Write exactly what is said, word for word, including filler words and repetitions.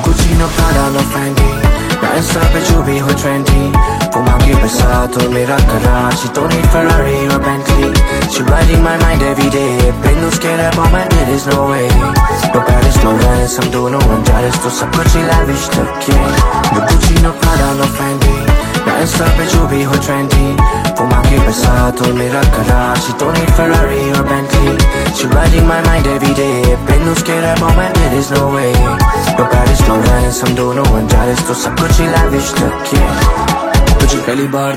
Gucci, no Prada, no Fendi. मैं insta पे जो भी हो trendy, वो मांगे पैसा तो मेरा करा. She don't need Ferrari or Bentley. She riding my mind every day. Been scared about my head, there's no way. No Paris, no Lens, I'm doing no one jealous. तो सब कुछ ही lavish तक है. No Gucci, no Prada, no Fendi. मैं insta पे जो भी हो trendy, वो मांगे पैसा तो मेरा करा. She don't need Ferrari or Bentley. She riding my mind every day. Been scared about my head, there's no way. No Paris, no Lens, I'm doing no one jealous. तो सब कुछ ही lavish तक है. तुझे पहली बार